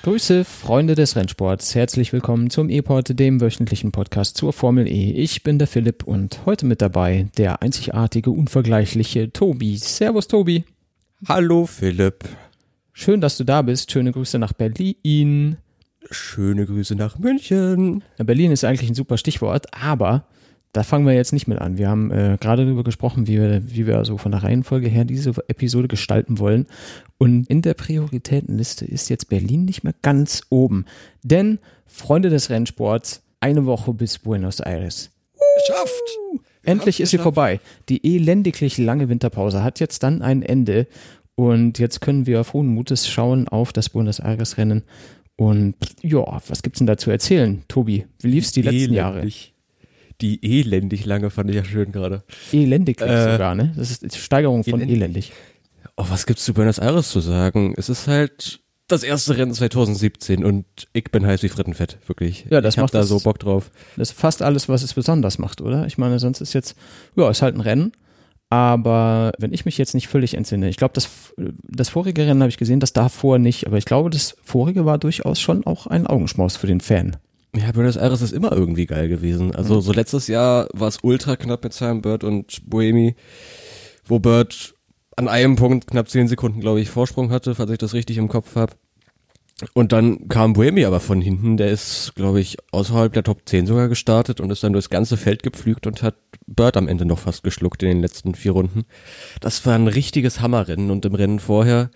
Grüße, Freunde des Rennsports. Herzlich willkommen zum E-Pod, dem wöchentlichen Podcast zur Formel E. Ich bin der Philipp und heute mit dabei der einzigartige, unvergleichliche Tobi. Servus, Tobi. Hallo, Philipp. Schön, dass du da bist. Schöne Grüße nach Berlin. Schöne Grüße nach München. Ja, Berlin ist eigentlich ein super Stichwort, aber da fangen wir jetzt nicht mit an. Wir haben gerade darüber gesprochen, wie wir so von der Reihenfolge her diese Episode gestalten wollen. Und in der Prioritätenliste ist jetzt Berlin nicht mehr ganz oben. Denn, Freunde des Rennsports, eine Woche bis Buenos Aires. Geschafft! Endlich ist sie vorbei. Die elendiglich lange Winterpause hat jetzt dann ein Ende. Und jetzt können wir frohen Mutes schauen auf das Buenos Aires Rennen. Und ja, was gibt's denn da zu erzählen, Tobi? Wie lief's die letzten Jahre? Die elendig lange fand ich ja schön gerade. Elendiglich sogar, ne? Das ist die Steigerung von elendig. Oh, was gibt's zu Buenos Aires zu sagen? Es ist halt das erste Rennen 2017 und ich bin heiß wie Frittenfett, wirklich. Ja, das ich hab macht da das, so Bock drauf. Das ist fast alles, was es besonders macht, oder? Ich meine, sonst ist jetzt, ja, ist halt ein Rennen. Aber wenn ich mich jetzt nicht völlig entsinne, ich glaube, das vorige Rennen habe ich gesehen, das davor nicht. Aber ich glaube, das vorige war durchaus schon auch ein Augenschmaus für den Fan. Ja, Buenos Aires ist immer irgendwie geil gewesen. Also so letztes Jahr war es ultra knapp mit Sam Bird und Buemi, wo Bird an einem Punkt knapp 10 Sekunden, glaube ich, Vorsprung hatte, falls ich das richtig im Kopf habe. Und dann kam Buemi aber von hinten, der ist, glaube ich, außerhalb der Top 10 sogar gestartet und ist dann durchs ganze Feld gepflügt und hat Bird am Ende noch fast geschluckt in den letzten 4 Runden. Das war ein richtiges Hammerrennen und im Rennen vorher,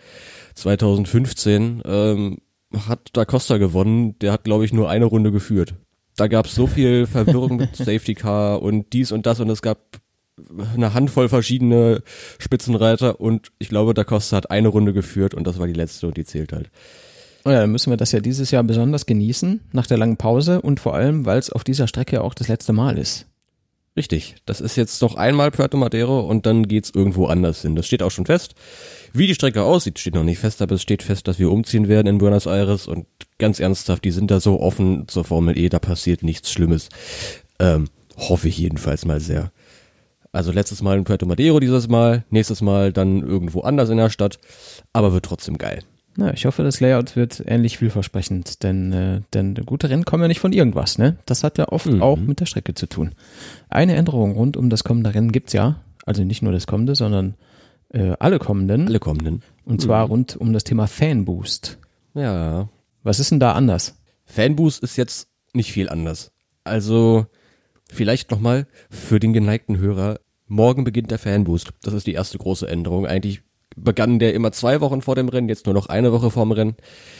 2015, hat Da Costa gewonnen, der hat, glaube ich, nur eine Runde geführt. Da gab es so viel Verwirrung mit Safety Car und dies und das und es gab eine Handvoll verschiedene Spitzenreiter und ich glaube, Da Costa hat eine Runde geführt und das war die letzte und die zählt halt. Oh ja, dann müssen wir das ja dieses Jahr besonders genießen, nach der langen Pause und vor allem, weil es auf dieser Strecke auch das letzte Mal ist. Richtig, das ist jetzt noch einmal Puerto Madero und dann geht's irgendwo anders hin. Das steht auch schon fest. Wie die Strecke aussieht, steht noch nicht fest, aber es steht fest, dass wir umziehen werden in Buenos Aires und ganz ernsthaft, die sind da so offen zur Formel E, da passiert nichts Schlimmes. Hoffe ich jedenfalls mal sehr. Also letztes Mal in Puerto Madero, dieses Mal, nächstes Mal dann irgendwo anders in der Stadt, aber wird trotzdem geil. Na, ich hoffe, das Layout wird ähnlich vielversprechend, denn gute Rennen kommen ja nicht von irgendwas, ne? Das hat ja oft auch mit der Strecke zu tun. Eine Änderung rund um das kommende Rennen gibt's ja, also nicht nur das kommende, sondern alle kommenden. Alle kommenden. Und zwar rund um das Thema Fanboost. Ja. Was ist denn da anders? Fanboost ist jetzt nicht viel anders. Also vielleicht nochmal für den geneigten Hörer, morgen beginnt der Fanboost. Das ist die erste große Änderung. Eigentlich begann der immer 2 Wochen vor dem Rennen, jetzt nur noch 1 Woche vorm Rennen.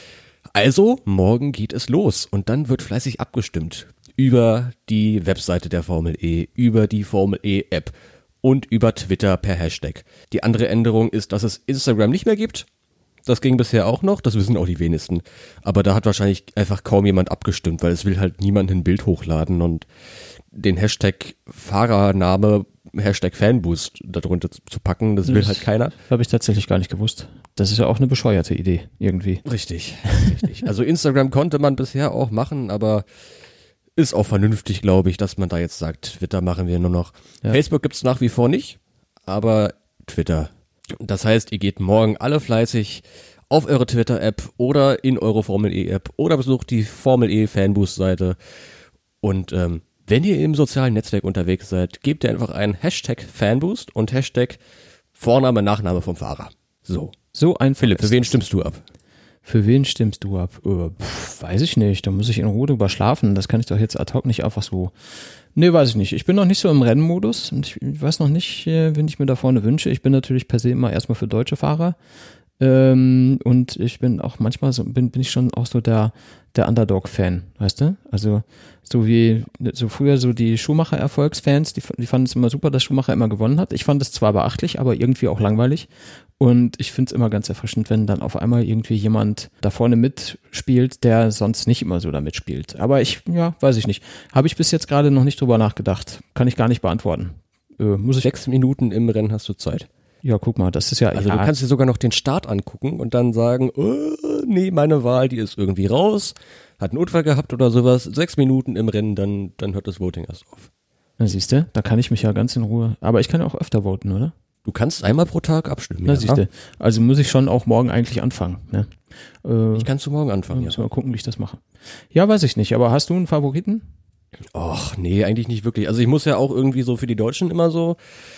Also, morgen geht es los und dann wird fleißig abgestimmt über die Webseite der Formel E, über die Formel E App und über Twitter per Hashtag. Die andere Änderung ist, dass es Instagram nicht mehr gibt. Das ging bisher auch noch, das wissen auch die wenigsten. Aber da hat wahrscheinlich einfach kaum jemand abgestimmt, weil es will halt niemand ein Bild hochladen und den Hashtag Fahrername, Hashtag Fanboost darunter zu packen, das will halt keiner. Habe ich tatsächlich gar nicht gewusst. Das ist ja auch eine bescheuerte Idee, irgendwie. Richtig. Also Instagram konnte man bisher auch machen, aber ist auch vernünftig, glaube ich, dass man da jetzt sagt, Twitter machen wir nur noch. Ja. Facebook gibt's nach wie vor nicht, aber Twitter. Das heißt, ihr geht morgen alle fleißig auf eure Twitter-App oder in eure Formel E-App oder besucht die Formel E-Fanboost-Seite und wenn ihr im sozialen Netzwerk unterwegs seid, gebt ihr einfach einen Hashtag Fanboost und Hashtag Vorname, Nachname vom Fahrer. So ein Philipp, für wen stimmst du ab? Für wen stimmst du ab? Weiß ich nicht, da muss ich in Ruhe drüber schlafen. Das kann ich doch jetzt ad hoc nicht einfach so. Nee, weiß ich nicht. Ich bin noch nicht so im Rennmodus und ich weiß noch nicht, wen ich mir da vorne wünsche. Ich bin natürlich per se immer erstmal für deutsche Fahrer. Und ich bin auch manchmal so, bin ich schon auch so der Underdog-Fan, weißt du? Also so früher so die Schumacher-Erfolgsfans, die fanden es immer super, dass Schumacher immer gewonnen hat. Ich fand es zwar beachtlich, aber irgendwie auch langweilig. Und ich finde es immer ganz erfrischend, wenn dann auf einmal irgendwie jemand da vorne mitspielt, der sonst nicht immer so da mitspielt. Aber weiß ich nicht. Habe ich bis jetzt gerade noch nicht drüber nachgedacht. Kann ich gar nicht beantworten. 6 Minuten im Rennen hast du Zeit. Ja, guck mal, das ist ja... Also du kannst dir sogar noch den Start angucken und dann sagen, nee, meine Wahl, die ist irgendwie raus, hat einen Unfall gehabt oder sowas. 6 Minuten im Rennen, dann hört das Voting erst auf. Na siehst du, da kann ich mich ja ganz in Ruhe... Aber ich kann ja auch öfter voten, oder? Du kannst einmal pro Tag abstimmen. Na siehst du, also muss ich schon auch morgen eigentlich anfangen, ne? Ich kann zu morgen anfangen, Müssen wir mal gucken, wie ich das mache. Ja, weiß ich nicht, aber hast du einen Favoriten? Och, nee, eigentlich nicht wirklich. Also ich muss ja auch irgendwie so für die Deutschen immer so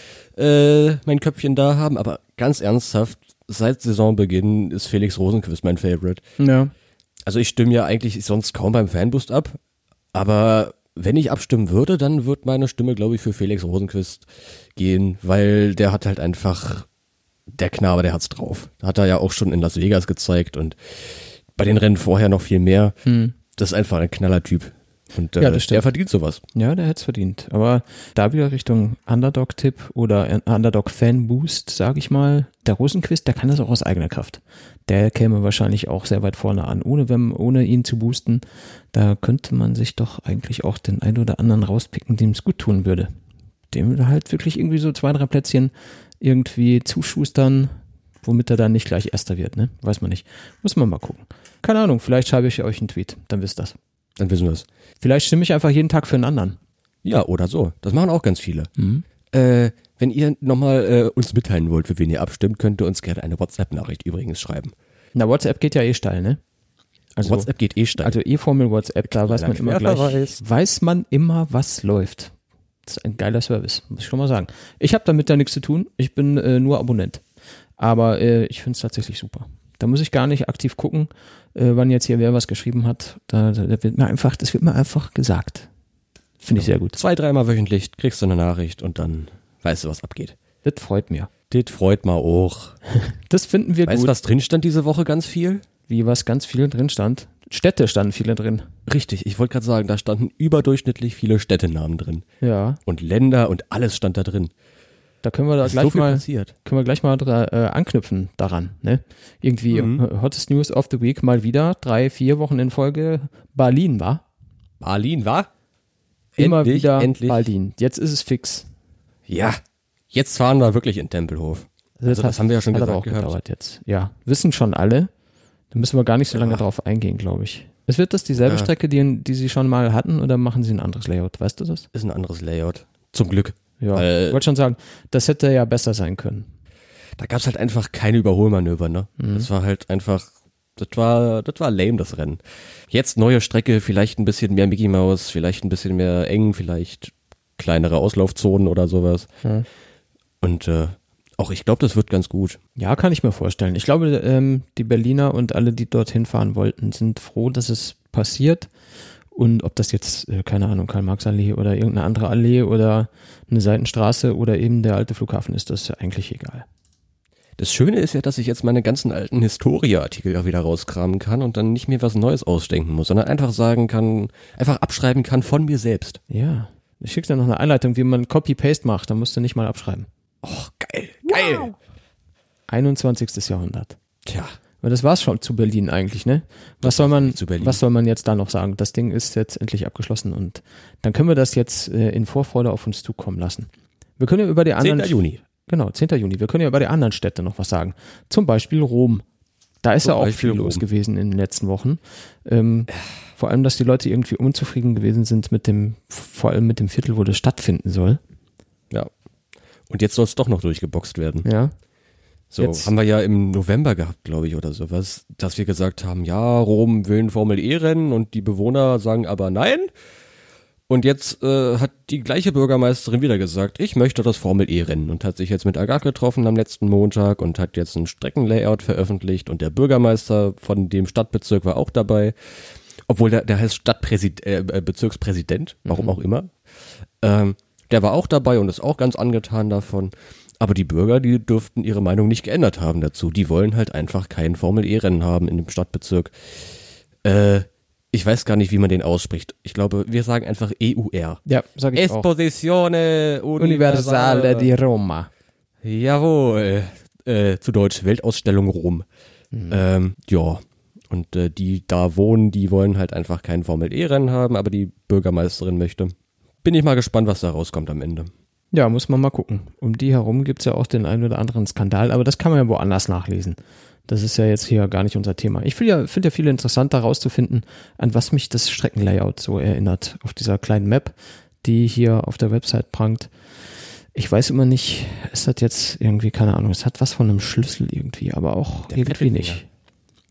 mein Köpfchen da haben, aber ganz ernsthaft, seit Saisonbeginn ist Felix Rosenqvist mein Favorite. Ja. Also ich stimme ja eigentlich sonst kaum beim Fanboost ab, aber wenn ich abstimmen würde, dann wird meine Stimme, glaube ich, für Felix Rosenqvist gehen, weil der hat halt einfach, der Knabe, der hat's drauf. Hat er ja auch schon in Las Vegas gezeigt und bei den Rennen vorher noch viel mehr. Das ist einfach ein Knallertyp. Und Ja, das stimmt. der verdient sowas. Ja, der hätte es verdient. Aber da wieder Richtung Underdog-Tipp oder Underdog-Fan-Boost, sage ich mal, der Rosenqvist, der kann das auch aus eigener Kraft. Der käme wahrscheinlich auch sehr weit vorne an. Ohne ihn zu boosten, da könnte man sich doch eigentlich auch den ein oder anderen rauspicken, dem es gut tun würde. Dem halt wirklich irgendwie so 2, 3 Plätzchen irgendwie zuschustern, womit er dann nicht gleich Erster wird, ne? Weiß man nicht. Muss man mal gucken. Keine Ahnung, vielleicht schreibe ich euch einen Tweet, dann wisst ihr das. Dann wissen wir es. Vielleicht stimme ich einfach jeden Tag für einen anderen. Ja, oder so. Das machen auch ganz viele. Wenn ihr nochmal uns mitteilen wollt, für wen ihr abstimmt, könnt ihr uns gerne eine WhatsApp-Nachricht übrigens schreiben. Na, WhatsApp geht ja eh steil, ne? Also, WhatsApp geht eh steil. Also E-Formel WhatsApp, da weiß man immer gleich, weiß man immer, was läuft. Das ist ein geiler Service, muss ich schon mal sagen. Ich habe damit ja nichts zu tun, ich bin nur Abonnent. Aber ich finde es tatsächlich super. Da muss ich gar nicht aktiv gucken, wann jetzt hier wer was geschrieben hat. Das wird mir einfach gesagt. Finde ich sehr gut. 2-3 Mal wöchentlich kriegst du eine Nachricht und dann weißt du, was abgeht. Das freut mir. Das freut mal auch. Das finden wir Weißt du, gut. was drin stand diese Woche ganz viel? Wie was ganz viel drin stand. Städte standen viele drin. Richtig, ich wollte gerade sagen, da standen überdurchschnittlich viele Städtenamen drin. Ja, Und Länder und alles stand da drin. da können wir da Ist gleich so viel mal passiert. anknüpfen daran. Ne? Irgendwie Hottest News of the Week mal wieder 3-4 Wochen in Folge Berlin war. Berlin, war? Immer wieder Berlin. Jetzt ist es fix. Ja, jetzt fahren wir wirklich in Tempelhof. Also das haben wir ja schon hat gesagt aber auch gehabt. gedauert jetzt. Ja, wissen schon alle. Da müssen wir gar nicht so lange drauf eingehen, glaube ich. Es wird das dieselbe Strecke, die sie schon mal hatten, oder machen sie ein anderes Layout? Weißt du das? Ist ein anderes Layout. Zum Glück. Ja, ich wollte schon sagen, das hätte ja besser sein können. Da gab's halt einfach keine Überholmanöver, ne? Das war halt einfach, das war lame, das Rennen. Jetzt neue Strecke, vielleicht ein bisschen mehr Mickey Mouse, vielleicht ein bisschen mehr eng, vielleicht kleinere Auslaufzonen oder sowas. Und auch ich glaube, das wird ganz gut. Ja, kann ich mir vorstellen. Ich glaube, die Berliner und alle, die dorthin fahren wollten, sind froh, dass es passiert. Und ob das jetzt, keine Ahnung, Karl-Marx-Allee oder irgendeine andere Allee oder eine Seitenstraße oder eben der alte Flughafen ist, das ist ja eigentlich egal. Das Schöne ist ja, dass ich jetzt meine ganzen alten Historie-Artikel auch wieder rauskramen kann und dann nicht mehr was Neues ausdenken muss, sondern einfach sagen kann, einfach abschreiben kann von mir selbst. Ja, ich schicke dir noch eine Anleitung, wie man Copy-Paste macht, dann musst du nicht mal abschreiben. Oh, geil. 21. Jahrhundert. Tja. Aber das war's schon zu Berlin eigentlich, ne? Was soll man jetzt da noch sagen? Das Ding ist jetzt endlich abgeschlossen und dann können wir das jetzt in Vorfreude auf uns zukommen lassen. Wir können ja über die anderen... 10. Juni. Genau, 10. Juni. Wir können ja über die anderen Städte noch was sagen. Zum Beispiel Rom. Da ist ja auch viel los gewesen in den letzten Wochen. Vor allem, dass die Leute irgendwie unzufrieden gewesen sind vor allem mit dem Viertel, wo das stattfinden soll. Ja. Und jetzt soll es doch noch durchgeboxt werden. Ja. So, Jetzt haben wir ja im November gehabt, glaube ich, oder sowas, dass wir gesagt haben, ja, Rom will ein Formel-E-Rennen und die Bewohner sagen aber nein. Und jetzt hat die gleiche Bürgermeisterin wieder gesagt, ich möchte das Formel-E-Rennen und hat sich jetzt mit Agat getroffen am letzten Montag und hat jetzt ein Streckenlayout veröffentlicht und der Bürgermeister von dem Stadtbezirk war auch dabei, obwohl der heißt Bezirkspräsident, warum auch immer. Der war auch dabei und ist auch ganz angetan davon. Aber die Bürger, die dürften ihre Meinung nicht geändert haben dazu. Die wollen halt einfach kein Formel-E-Rennen haben in dem Stadtbezirk. Ich weiß gar nicht, wie man den ausspricht. Ich glaube, wir sagen einfach EUR. Ja, sag ich auch. Esposizione Universale di Roma. Jawohl. Zu Deutsch Weltausstellung Rom. Ja. Und die da wohnen, die wollen halt einfach kein Formel-E-Rennen haben, aber die Bürgermeisterin möchte. Bin ich mal gespannt, was da rauskommt am Ende. Ja, muss man mal gucken. Um die herum gibt's ja auch den einen oder anderen Skandal, aber das kann man ja woanders nachlesen. Das ist ja jetzt hier gar nicht unser Thema. Ich finde ja viel interessanter herauszufinden, an was mich das Streckenlayout so erinnert. Auf dieser kleinen Map, die hier auf der Website prangt. Ich weiß immer nicht, ist das jetzt irgendwie, keine Ahnung, es hat was von einem Schlüssel irgendwie, aber auch Der irgendwie nicht.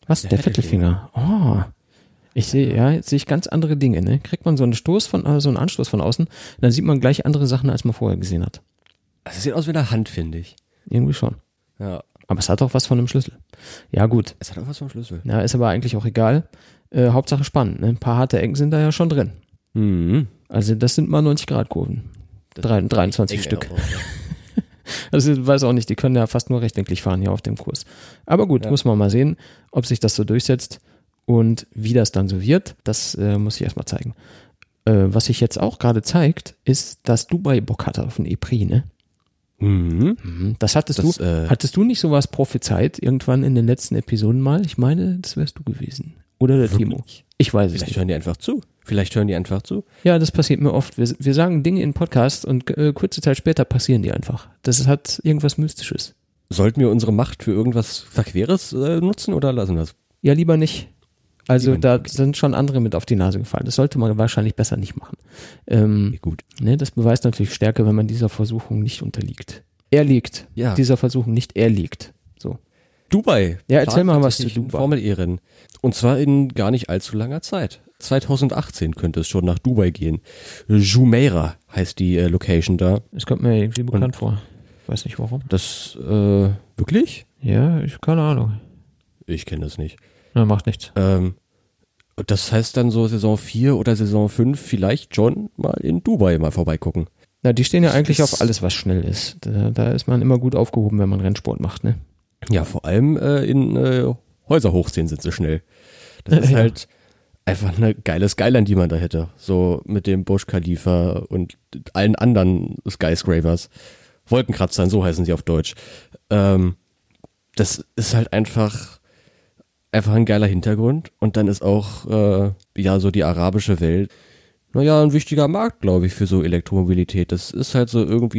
Was? Der Viertelfinger. Oh. Ich sehe, ja, jetzt sehe ich ganz andere Dinge, ne? Kriegt man so einen so einen Anstoß von außen, dann sieht man gleich andere Sachen, als man vorher gesehen hat. Also es sieht aus wie eine Hand, finde ich. Irgendwie schon. Ja. Aber es hat auch was von einem Schlüssel. Ja, gut. Es hat auch was vom Schlüssel. Ja, ist aber eigentlich auch egal. Hauptsache spannend, ne? Ein paar harte Ecken sind da ja schon drin. Mhm. Also das sind mal 90-Grad-Kurven. 23 Stück. Auch, ja. Also ich weiß auch nicht, die können ja fast nur rechtwinklig fahren hier auf dem Kurs. Aber gut, muss man mal sehen, ob sich das so durchsetzt und wie das dann so wird. Das muss ich erstmal zeigen. Was sich jetzt auch gerade zeigt, ist, dass Dubai Bock hatte auf ein E-Prix, ne? Mhm. Das hattest du nicht sowas prophezeit irgendwann in den letzten Episoden mal? Ich meine, das wärst du gewesen. Oder der Wirklich? Timo. Ich weiß es Vielleicht nicht. hören die einfach zu. Ja, das passiert mir oft. Wir sagen Dinge in Podcasts und kurze Zeit später passieren die einfach. Das hat irgendwas Mystisches. Sollten wir unsere Macht für irgendwas Verqueres nutzen oder lassen wir es? Ja, lieber nicht. Also Lieber da nicht. sind schon andere mit auf die Nase gefallen. Das sollte man wahrscheinlich besser nicht machen. Gut. Ne, das beweist natürlich Stärke, wenn man dieser Versuchung nicht unterliegt. Er liegt. Ja. Dieser Versuchung nicht er liegt. So. Dubai. Ja, erzähl mal was zu Tatsächlich ein Dubai. Formel-E-Rennen. Und zwar in gar nicht allzu langer Zeit. 2018 könnte es schon nach Dubai gehen. Jumeirah heißt die Location da. Es kommt mir irgendwie bekannt vor. Weiß nicht warum. Das, wirklich? Ja, keine Ahnung. Ich kenne das nicht. Na, macht nichts. Das heißt dann so Saison 4 oder Saison 5 vielleicht schon mal in Dubai mal vorbeigucken. Na, die stehen ja eigentlich auf alles, was schnell ist. Da ist man immer gut aufgehoben, wenn man Rennsport macht, ne? Ja, vor allem in Häuser hochziehen sind sie schnell. Das ist Ja. halt einfach eine geile Skyline, die man da hätte. So mit dem Burj Khalifa und allen anderen Skyscrapers. Wolkenkratzern, so heißen sie auf Deutsch. Das ist halt einfach ein geiler Hintergrund. Und dann ist auch so die arabische Welt ein wichtiger Markt, glaube ich, für so Elektromobilität. Das ist halt so irgendwie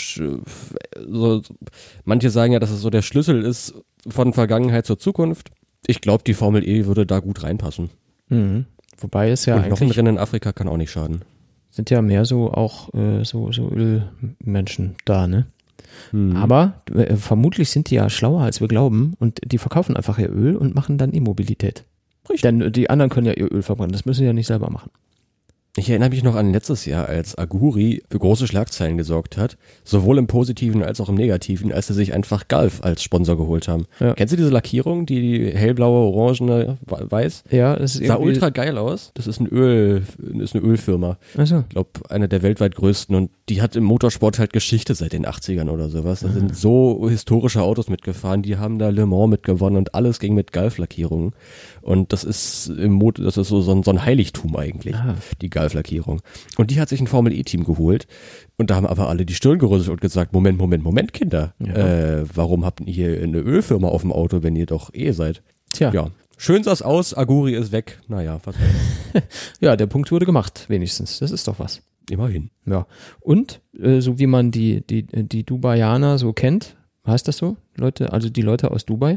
manche sagen ja, dass es so der Schlüssel ist von Vergangenheit zur Zukunft. Ich glaube, die Formel E würde da gut reinpassen. Mhm. Wobei es ja Und noch ein eigentlich Rennen in Afrika kann auch nicht schaden. sind ja mehr so auch so Ölmenschen da, ne? Aber vermutlich sind die ja schlauer, als wir glauben und die verkaufen einfach ihr Öl und machen dann E-Mobilität. Denn die anderen können ja ihr Öl verbrennen, das müssen sie ja nicht selber machen. Ich erinnere mich noch an letztes Jahr, als Aguri für große Schlagzeilen gesorgt hat, sowohl im Positiven als auch im Negativen, als sie sich einfach Gulf als Sponsor geholt haben. Ja. Kennst du diese Lackierung, die hellblaue, orangene, weiß? Ja, das ist Sah irgendwie... ultra geil aus. Das ist eine Ölfirma. Achso. Ich glaube, eine der weltweit größten, und die hat im Motorsport halt Geschichte seit den 80ern oder sowas. Da sind so historische Autos mitgefahren, die haben da Le Mans mitgewonnen und alles ging mit Gulf-Lackierungen. Und das ist so ein Heiligtum eigentlich, die Gulf-Lackierung. Und die hat sich ein Formel-E-Team geholt und da haben aber alle die Stirn gerüttelt und gesagt, Moment, Kinder, warum habt ihr hier eine Ölfirma auf dem Auto, wenn ihr doch seid? Tja. Ja. Schön sah's aus, Aguri ist weg. Naja, was Ja, der Punkt wurde gemacht, wenigstens. Das ist doch was. immerhin. Ja. Und, so wie man die Dubaianer so kennt, heißt das so? Leute, also die Leute aus Dubai,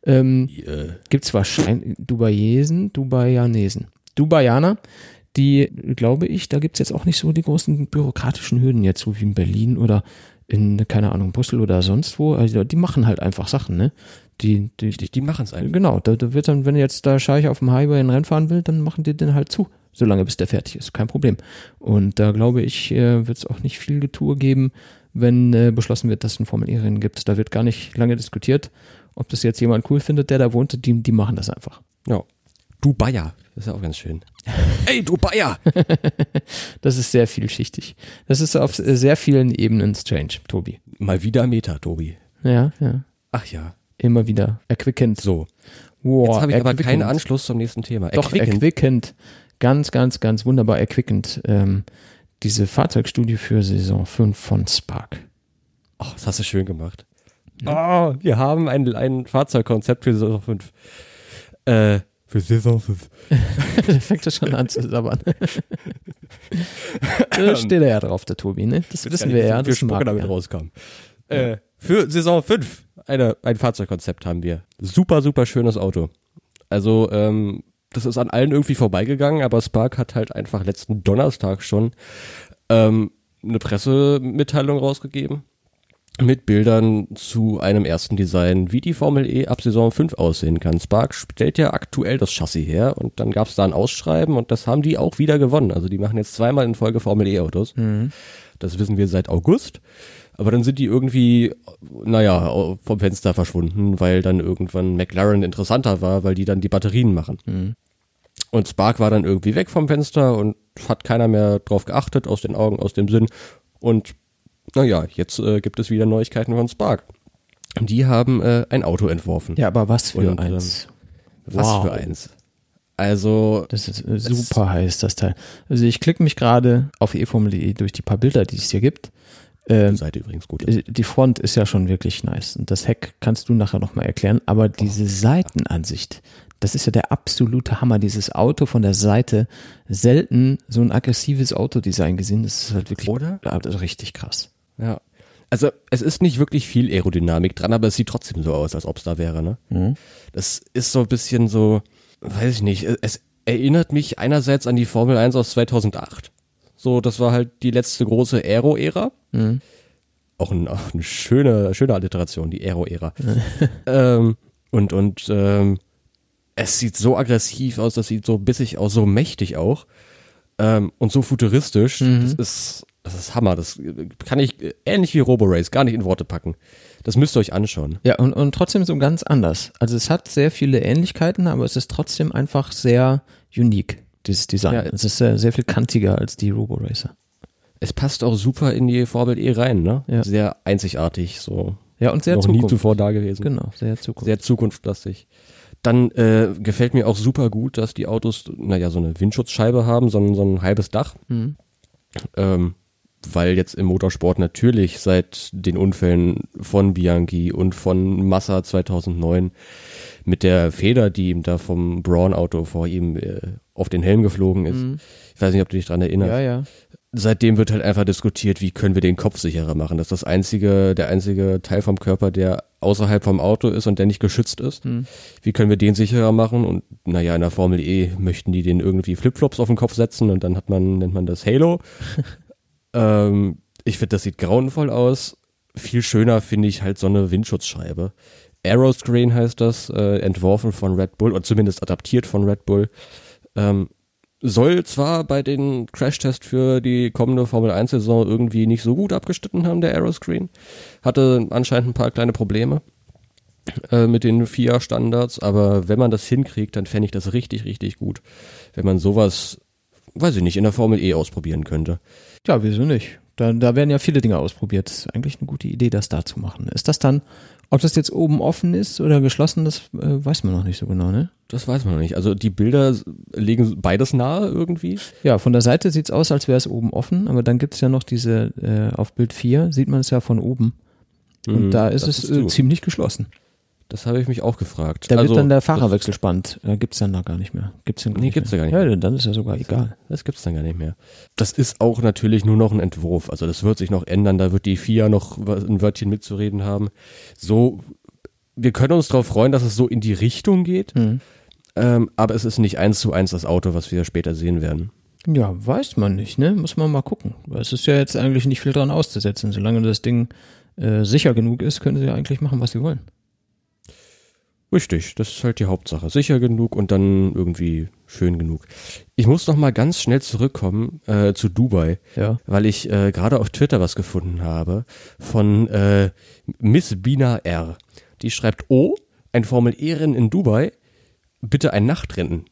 gibt's wahrscheinlich Dubaianesen. Dubaianer, die, glaube ich, da gibt's jetzt auch nicht so die großen bürokratischen Hürden jetzt, so wie in Berlin oder in, keine Ahnung, Brüssel oder sonst wo. Also die machen halt einfach Sachen, ne? Die machen es einfach. Genau, da wird dann, wenn jetzt da Scheich auf dem Highway ein Rennen fahren will, dann machen die den halt zu, solange bis der fertig ist, kein Problem. Und da glaube ich, wird es auch nicht viel Getue geben, wenn beschlossen wird, dass es ein Formel-E-Rennen gibt. Da wird gar nicht lange diskutiert, ob das jetzt jemand cool findet, der da wohnt, die machen das einfach. Ja. Dubaier, das ist ja auch ganz schön. Ey, Dubaier! Das ist sehr vielschichtig. Das ist auf sehr vielen Ebenen strange, Tobi. Mal wieder Meta, Tobi. Ja. Ach ja. Immer wieder erquickend. So. Wow, Jetzt habe ich aber erquickend. keinen Anschluss zum nächsten Thema. Doch, erquickend. Ganz, ganz, ganz wunderbar erquickend. Diese Fahrzeugstudie für Saison 5 von Spark. Oh, das hast du schön gemacht. Oh, wir haben ein Fahrzeugkonzept für Saison 5. Für Saison 5. Da fängt er schon an zu sabbern. Da steht er ja drauf, der Tobi, ne? Das wissen wir ja. Wie Das mag Spucke damit er. rauskam. Für Saison 5 ein Fahrzeugkonzept haben wir. Super, super schönes Auto. Also, das ist an allen irgendwie vorbeigegangen, aber Spark hat halt einfach letzten Donnerstag schon eine Pressemitteilung rausgegeben. mit Bildern zu einem ersten Design, wie die Formel E ab Saison 5 aussehen kann. Spark stellt ja aktuell das Chassis her und dann gab es da ein Ausschreiben und das haben die auch wieder gewonnen. Also die machen jetzt zweimal in Folge Formel E Autos. Das wissen wir seit August. Aber dann sind die irgendwie, vom Fenster verschwunden, weil dann irgendwann McLaren interessanter war, weil die dann die Batterien machen. Und Spark war dann irgendwie weg vom Fenster und hat keiner mehr drauf geachtet, aus den Augen, aus dem Sinn. Und jetzt gibt es wieder Neuigkeiten von Spark. Die haben ein Auto entworfen. Ja, aber was für eins? Was für eins? Also das ist super heiß, das Teil. Also ich klicke mich gerade auf eFormel.de durch die paar Bilder, die es hier gibt. Die Seite übrigens gut ist. Die Front ist ja schon wirklich nice. Und das Heck kannst du nachher nochmal erklären. Aber diese Seitenansicht, das ist ja der absolute Hammer. Dieses Auto von der Seite, selten so ein aggressives Autodesign gesehen. Das ist halt wirklich richtig krass. Ja. Also es ist nicht wirklich viel Aerodynamik dran, aber es sieht trotzdem so aus, als ob es da wäre, ne? Das ist so ein bisschen so, weiß ich nicht, es erinnert mich einerseits an die Formel 1 aus 2008. So, das war halt die letzte große Aero-Ära. Auch eine schöne Alliteration, die Aero-Ära. Es sieht so aggressiv aus, das sieht so bissig aus, so mächtig auch. Und so futuristisch. Das ist Hammer. Das kann ich ähnlich wie Roborace gar nicht in Worte packen. Das müsst ihr euch anschauen. Ja, und trotzdem so ganz anders. Also es hat sehr viele Ähnlichkeiten, aber es ist trotzdem einfach sehr unique, dieses Design. Ja, es ist sehr viel kantiger als die Roboracer. Es passt auch super in die Formel E rein, ne? Ja. Sehr einzigartig, so. Ja, und sehr noch nie zuvor da gewesen. Genau, sehr Zukunft. Sehr zukunftslastig. Dann gefällt mir auch super gut, dass die Autos, so eine Windschutzscheibe haben, so ein halbes Dach. Weil jetzt im Motorsport natürlich seit den Unfällen von Bianchi und von Massa 2009 mit der Feder, die ihm da vom Braun-Auto vor ihm auf den Helm geflogen ist. Ich weiß nicht, ob du dich dran erinnerst. Ja. Seitdem wird halt einfach diskutiert, wie können wir den Kopf sicherer machen. Das ist der einzige Teil vom Körper, der außerhalb vom Auto ist und der nicht geschützt ist. Wie können wir den sicherer machen? Und in der Formel E möchten die den irgendwie Flipflops auf den Kopf setzen und dann nennt man das Halo. Ich finde, das sieht grauenvoll aus. Viel schöner finde ich halt so eine Windschutzscheibe. Aeroscreen heißt das, entworfen von Red Bull oder zumindest adaptiert von Red Bull. Soll zwar bei den Crashtests für die kommende Formel-1-Saison irgendwie nicht so gut abgeschnitten haben, der Aeroscreen. Hatte anscheinend ein paar kleine Probleme mit den FIA-Standards, aber wenn man das hinkriegt, dann fände ich das richtig, richtig gut. Wenn man sowas, weiß ich nicht, in der Formel E ausprobieren könnte. Ja, wieso nicht? Da werden ja viele Dinge ausprobiert. Das ist eigentlich eine gute Idee, das da zu machen. Ist das dann, ob das jetzt oben offen ist oder geschlossen, das weiß man noch nicht so genau, ne? Das weiß man noch nicht. Also die Bilder legen beides nahe irgendwie. Ja, von der Seite sieht's aus, als wäre es oben offen, aber dann gibt's ja noch diese, auf Bild 4 sieht man es ja von oben. Und da ist es ziemlich geschlossen. Das habe ich mich auch gefragt. Da wird dann der Fahrerwechsel spannend. Gibt's dann da gar nicht mehr. Gibt's ja gar nicht mehr. Ja, dann ist ja sogar egal. Das gibt's dann gar nicht mehr. Das ist auch natürlich nur noch ein Entwurf. Also das wird sich noch ändern. Da wird die FIA noch ein Wörtchen mitzureden haben. So, wir können uns darauf freuen, dass es so in die Richtung geht. Aber es ist nicht 1:1 das Auto, was wir später sehen werden. Ja, weiß man nicht, ne? Muss man mal gucken. Es ist ja jetzt eigentlich nicht viel dran auszusetzen. Solange das Ding sicher genug ist, können sie ja eigentlich machen, was sie wollen. Richtig, das ist halt die Hauptsache. Sicher genug und dann irgendwie schön genug. Ich muss noch mal ganz schnell zurückkommen zu Dubai, weil ich gerade auf Twitter was gefunden habe von Miss Bina R. Die schreibt, ein Formel-E-Rennen in Dubai, bitte ein Nachtrennen.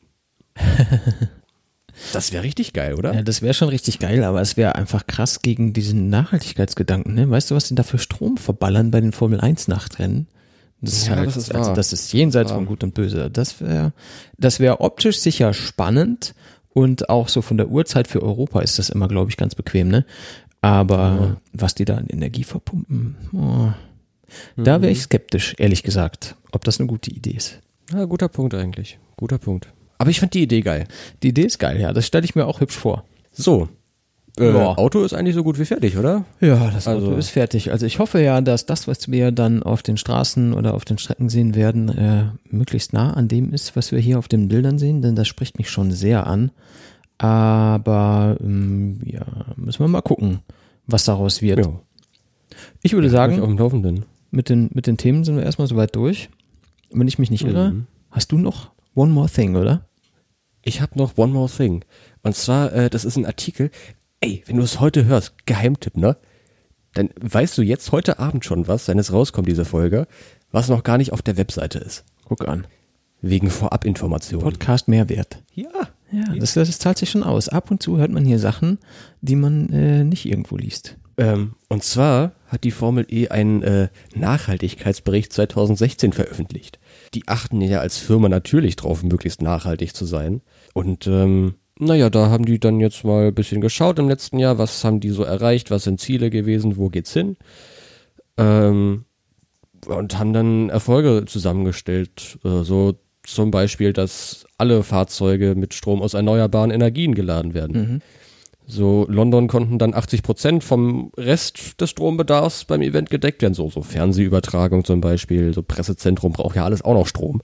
Das wäre richtig geil, oder? Ja, das wäre schon richtig geil, aber es wäre einfach krass gegen diesen Nachhaltigkeitsgedanken. Ne? Weißt du, was die da für Strom verballern bei den Formel-1-Nachtrennen? Das ist halt, das ist jenseits von Gut und Böse. Das wäre optisch sicher spannend und auch so von der Uhrzeit für Europa ist das immer, glaube ich, ganz bequem, ne? Aber was die da an Energie verpumpen, da wäre ich skeptisch, ehrlich gesagt, ob das eine gute Idee ist. Ja, guter Punkt eigentlich. Guter Punkt. Aber ich fand die Idee geil. Die Idee ist geil, ja. Das stelle ich mir auch hübsch vor. So. Auto ist eigentlich so gut wie fertig, oder? Ja, das Auto ist fertig. Also ich hoffe ja, dass das, was wir dann auf den Straßen oder auf den Strecken sehen werden, möglichst nah an dem ist, was wir hier auf den Bildern sehen, denn das spricht mich schon sehr an. Aber müssen wir mal gucken, was daraus wird. Ja. Ich würde Auf sagen, dem Laufenden. mit den Themen sind wir erstmal soweit durch. Wenn ich mich nicht irre, hast du noch One More Thing, oder? Ich habe noch One More Thing. Und zwar, das ist ein Artikel. Ey, wenn du es heute hörst, Geheimtipp, ne? Dann weißt du jetzt heute Abend schon was, wenn es rauskommt, diese Folge, was noch gar nicht auf der Webseite ist. Guck an. Wegen Vorabinformationen. Podcast Mehrwert. Ja. Ja, das zahlt sich schon aus. Ab und zu hört man hier Sachen, die man nicht irgendwo liest. Und zwar hat die Formel E einen Nachhaltigkeitsbericht 2016 veröffentlicht. Die achten ja als Firma natürlich drauf, möglichst nachhaltig zu sein. Und da haben die dann jetzt mal ein bisschen geschaut im letzten Jahr, was haben die so erreicht, was sind Ziele gewesen, wo geht's hin? Und haben dann Erfolge zusammengestellt, so zum Beispiel, dass alle Fahrzeuge mit Strom aus erneuerbaren Energien geladen werden. So, London konnten dann 80% vom Rest des Strombedarfs beim Event gedeckt werden. So Fernsehübertragung zum Beispiel, so Pressezentrum braucht ja alles auch noch Strom.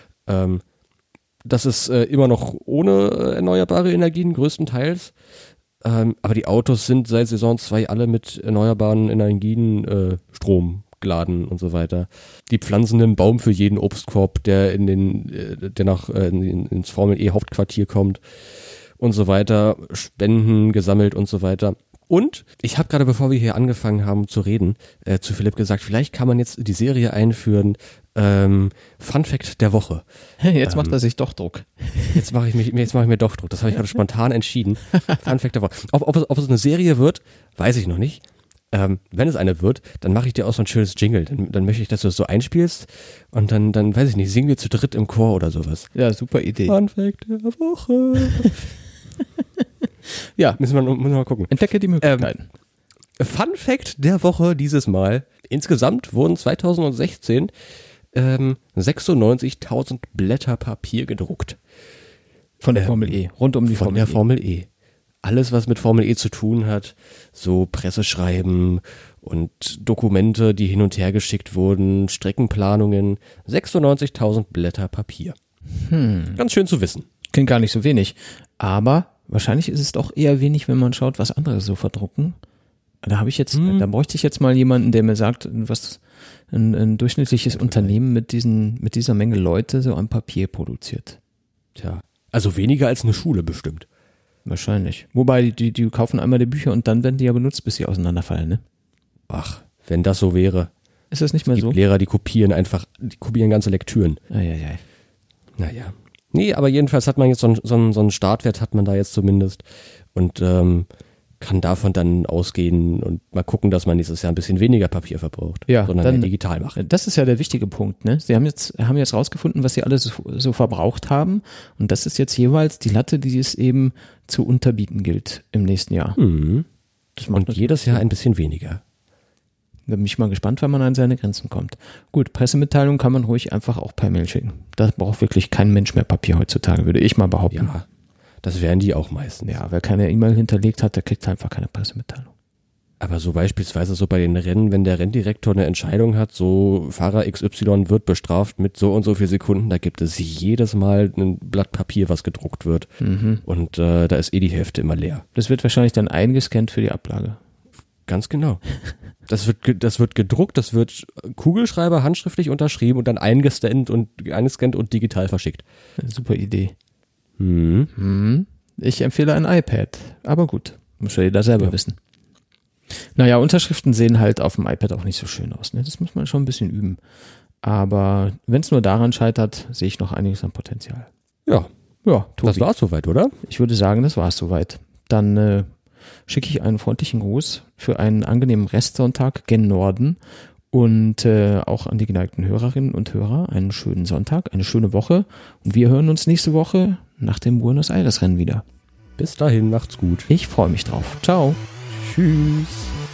Das ist immer noch ohne erneuerbare Energien größtenteils. Aber die Autos sind seit Saison 2 alle mit erneuerbaren Energien Strom geladen und so weiter. Die pflanzen einen Baum für jeden Obstkorb, der ins Formel E Hauptquartier kommt und so weiter, Spenden gesammelt und so weiter. Und ich habe gerade, bevor wir hier angefangen haben zu reden, zu Philipp gesagt, vielleicht kann man jetzt die Serie einführen, Fun Fact der Woche. Jetzt macht er sich doch Druck. Jetzt mache ich mir doch Druck. Das habe ich gerade spontan entschieden. Fun Fact der Woche. Ob es eine Serie wird, weiß ich noch nicht. Wenn es eine wird, dann mache ich dir auch so ein schönes Jingle. Dann möchte ich, dass du es so einspielst und dann weiß ich nicht, singen wir zu dritt im Chor oder sowas. Ja, super Idee. Fun Fact der Woche. Ja, müssen wir mal gucken. Entdecke die Möglichkeiten. Fun Fact der Woche dieses Mal. Insgesamt wurden 2016 96.000 Blätter Papier gedruckt. Von der Formel E, rund um die Formel E. Von der Formel E. Alles, was mit Formel E zu tun hat, so Presseschreiben und Dokumente, die hin und her geschickt wurden, Streckenplanungen, 96.000 Blätter Papier. Ganz schön zu wissen. Klingt gar nicht so wenig, aber wahrscheinlich ist es doch eher wenig, wenn man schaut, was andere so verdrucken. Da bräuchte ich jetzt mal jemanden, der mir sagt, was ein durchschnittliches Unternehmen mit dieser Menge Leute so an Papier produziert. Tja, also weniger als eine Schule bestimmt. Wahrscheinlich. Wobei, die kaufen einmal die Bücher und dann werden die ja benutzt, bis sie auseinanderfallen, ne? Ach, wenn das so wäre. Ist das nicht mehr so? Die Lehrer, die kopieren ganze Lektüren. Eieiei. Naja. Nee, aber jedenfalls hat man jetzt so einen Startwert hat man da jetzt zumindest und kann davon dann ausgehen und mal gucken, dass man nächstes Jahr ein bisschen weniger Papier verbraucht, sondern mehr digital macht. Das ist ja der wichtige Punkt, ne? Sie haben jetzt rausgefunden, was sie alles so verbraucht haben und das ist jetzt jeweils die Latte, die es eben zu unterbieten gilt im nächsten Jahr. Das macht und jedes Jahr ein bisschen weniger. Da bin ich mal gespannt, wann man an seine Grenzen kommt. Gut, Pressemitteilungen kann man ruhig einfach auch per Mail schicken. Da braucht wirklich kein Mensch mehr Papier heutzutage, würde ich mal behaupten. Ja, das wären die auch meistens. Ja, wer keine E-Mail hinterlegt hat, der kriegt einfach keine Pressemitteilung. Aber so beispielsweise so bei den Rennen, wenn der Renndirektor eine Entscheidung hat, so Fahrer XY wird bestraft mit so und so viel Sekunden, da gibt es jedes Mal ein Blatt Papier, was gedruckt wird. Und da ist die Hälfte immer leer. Das wird wahrscheinlich dann eingescannt für die Ablage. Ganz genau. Das wird gedruckt, das wird Kugelschreiber handschriftlich unterschrieben und dann eingescannt und digital verschickt. Super Idee. Ich empfehle ein iPad, aber gut, muss ja jeder selber wissen. Naja, Unterschriften sehen halt auf dem iPad auch nicht so schön aus, ne? Das muss man schon ein bisschen üben. Aber wenn es nur daran scheitert, sehe ich noch einiges an Potenzial. Ja, Tobi. Das war's soweit, oder? Ich würde sagen, das war's soweit. Dann schicke ich einen freundlichen Gruß für einen angenehmen Restsonntag gen Norden und auch an die geneigten Hörerinnen und Hörer einen schönen Sonntag, eine schöne Woche und wir hören uns nächste Woche nach dem Buenos Aires Rennen wieder. Bis dahin, macht's gut. Ich freue mich drauf. Ciao. Tschüss.